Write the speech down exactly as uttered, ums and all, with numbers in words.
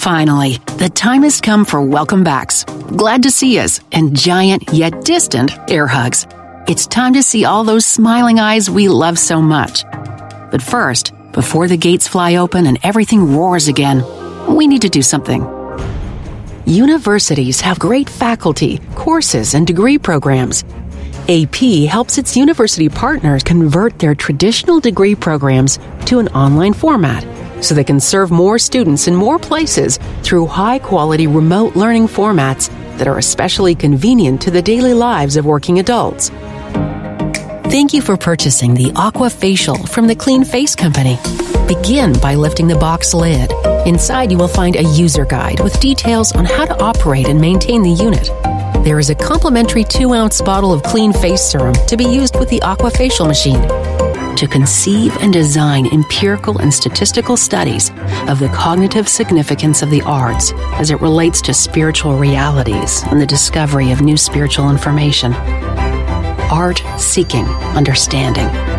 Finally, the time has come for welcome backs, glad to see us, and giant yet distant air hugs. It's time to see all those smiling eyes we love so much. But first, before the gates fly open and everything roars again, we need to do something. Universities have great faculty, courses, and degree programs. A P helps its university partners convert their traditional degree programs to an online format so they can serve more students in more places through high-quality remote learning formats that are especially convenient to the daily lives of working adults. Thank you for purchasing the Aqua Facial from the Clean Face Company. Begin by lifting the box lid. Inside, you will find a user guide with details on how to operate and maintain the unit. There is a complimentary two-ounce bottle of Clean Face Serum to be used with the Aqua Facial machine. To conceive and design empirical and statistical studies of the cognitive significance of the arts as it relates to spiritual realities and the discovery of new spiritual information. Art seeking understanding.